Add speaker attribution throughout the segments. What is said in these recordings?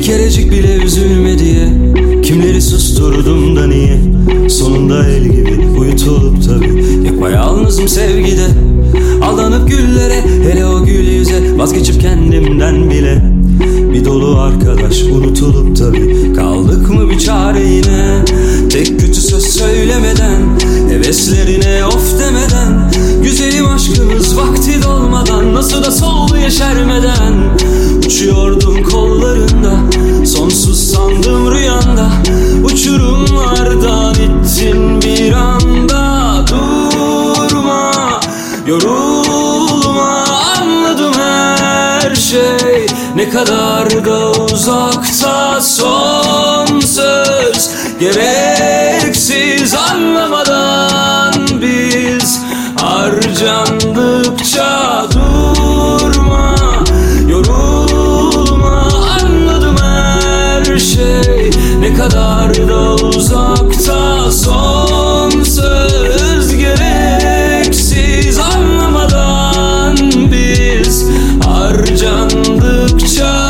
Speaker 1: kerecik bile üzülme diye kimleri susturdum da niye? Sonunda el gibi uyutulup tabi yapayalnızım sevgide. Aldanıp güllere, hele o gül yüze, vazgeçip kendimden bile. Bir dolu arkadaş unutulup tabi kaldık mı bir çare yine? Tek kötü söz söylemeden, heveslerine of demeden, güzelim aşkımız vakti dolmadan, nasıl da soldu yeşermeden. Uçuyordum kollarında, sonsuz sandım rüyanda, uçurumlardan ittin bir anda. Durma, yorulma, anladım her şey ne kadar da uzakta. Son söz gereksiz, anlamadan biz harcandıkça. Durma, yorulma, anladım her şey ne kadar da uzakta. Son söz gereksiz, anlamadan biz harcandıkça.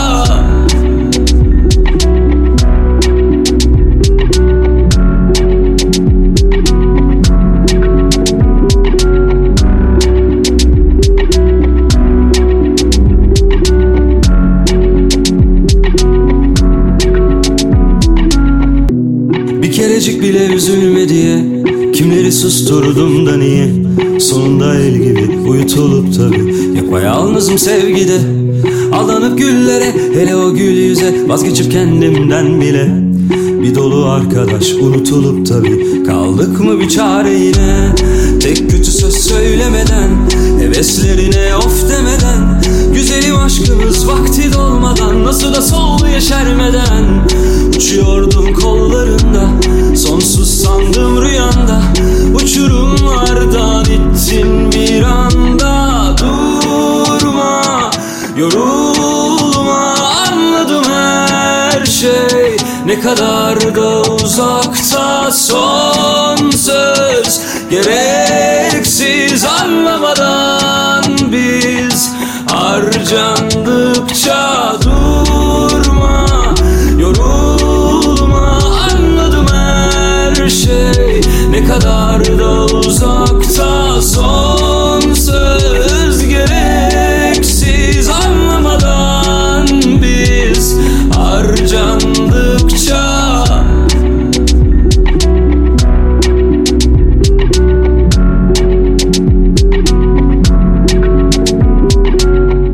Speaker 1: Bir kerecik bile üzülme diye kimleri susturdum da niye? Sonunda el gibi uyutulup tabi yapayalnızım sevgide. Aldanıp güllere, hele o gül yüze, vazgeçip kendimden bile. Bir dolu arkadaş unutulup tabi kaldık mı bir çare yine? Tek kötü söz söylemeden, heveslerine of demeden, güzelim aşkımız vakti dolmadan, nasıl da soldu yeşermeden. Uçuyordum kollarında, sonsuz sandım rüyanda, uçurumlardan ittin bir anda. Durma, yorulma, anladım her şey ne kadar da uzakta. Son söz gerek